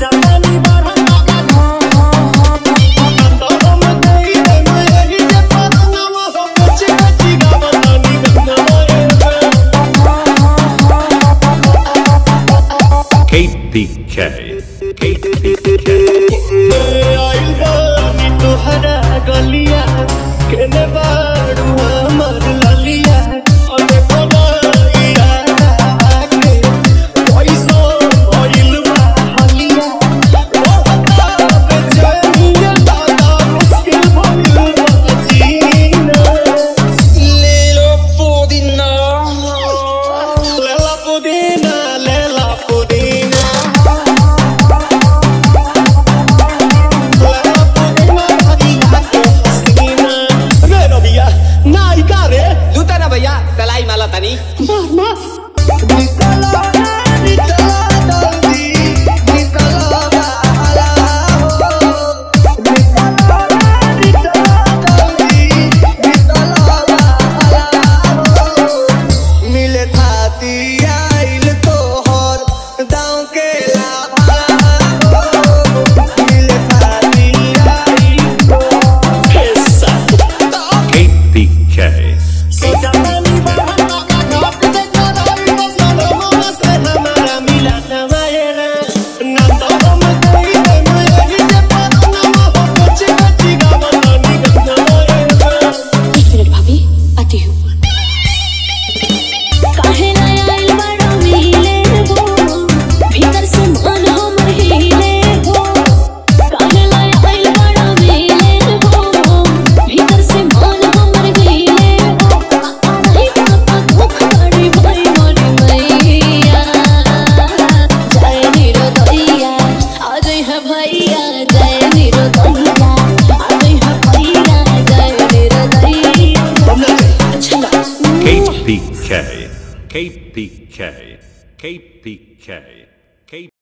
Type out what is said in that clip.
KPK आइल बानी तोहरा गलिया केने बाड़ू हमर ललिया अरे कोनाइया के पैसो भइल बा हलिया ओहता बेचैनिया दादा मुश्किल भइल बा जीना लेला पुदीना भैया तलाई माला तनी मिले थाती आइल तोहर दाँव के KPK KPK KPK